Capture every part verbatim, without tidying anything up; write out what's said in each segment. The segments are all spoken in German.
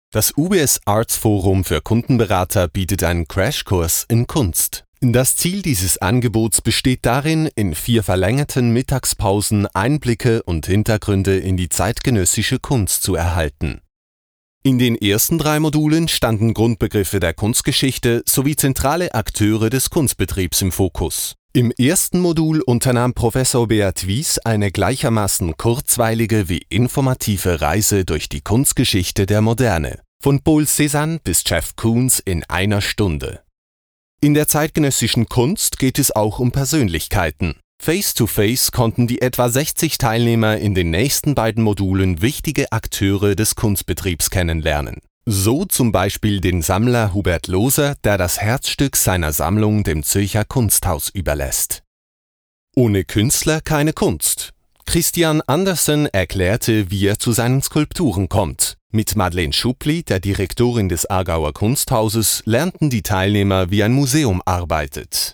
Das U B S Arts Forum für Kundenberater bietet einen Crashkurs in Kunst. Das Ziel dieses Angebots besteht darin, in vier verlängerten Mittagspausen Einblicke und Hintergründe in die zeitgenössische Kunst zu erhalten. In den ersten drei Modulen standen Grundbegriffe der Kunstgeschichte sowie zentrale Akteure des Kunstbetriebs im Fokus. Im ersten Modul unternahm Professor Beat Wies eine gleichermaßen kurzweilige wie informative Reise durch die Kunstgeschichte der Moderne, von Paul Cézanne bis Jeff Koons in einer Stunde. In der zeitgenössischen Kunst geht es auch um Persönlichkeiten. Face-to-face konnten die etwa sechzig Teilnehmer in den nächsten beiden Modulen wichtige Akteure des Kunstbetriebs kennenlernen. So zum Beispiel den Sammler Hubert Loser, der das Herzstück seiner Sammlung dem Zürcher Kunsthaus überlässt. Ohne Künstler keine Kunst. Christian Andersen erklärte, wie er zu seinen Skulpturen kommt. Mit Madeleine Schuppli, der Direktorin des Aargauer Kunsthauses, lernten die Teilnehmer, wie ein Museum arbeitet.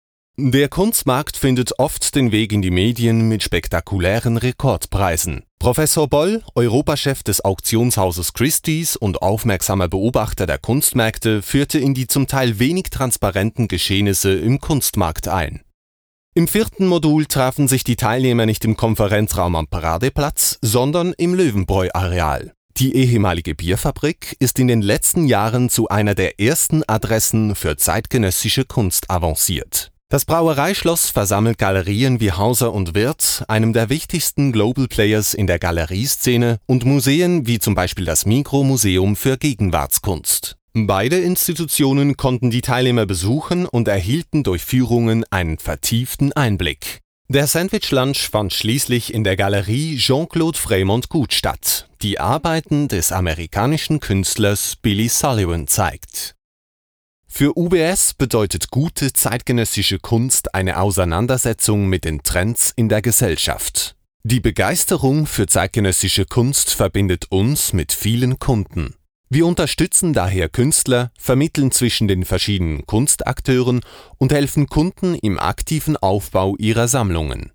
Der Kunstmarkt findet oft den Weg in die Medien mit spektakulären Rekordpreisen. Professor Boll, Europachef des Auktionshauses Christie's und aufmerksamer Beobachter der Kunstmärkte, führte in die zum Teil wenig transparenten Geschehnisse im Kunstmarkt ein. Im vierten Modul trafen sich die Teilnehmer nicht im Konferenzraum am Paradeplatz, sondern im Löwenbräu-Areal. Die ehemalige Bierfabrik ist in den letzten Jahren zu einer der ersten Adressen für zeitgenössische Kunst avanciert. Das Brauereischloss versammelt Galerien wie Hauser und Wirth, einem der wichtigsten Global Players in der Galerieszene, und Museen wie zum Beispiel das Migro-Museum für Gegenwartskunst. Beide Institutionen konnten die Teilnehmer besuchen und erhielten durch Führungen einen vertieften Einblick. Der Sandwich-Lunch fand schließlich in der Galerie Jean-Claude Frémont gut statt, die Arbeiten des amerikanischen Künstlers Billy Sullivan zeigt. Für U B S bedeutet gute zeitgenössische Kunst eine Auseinandersetzung mit den Trends in der Gesellschaft. Die Begeisterung für zeitgenössische Kunst verbindet uns mit vielen Kunden. Wir unterstützen daher Künstler, vermitteln zwischen den verschiedenen Kunstakteuren und helfen Kunden im aktiven Aufbau ihrer Sammlungen.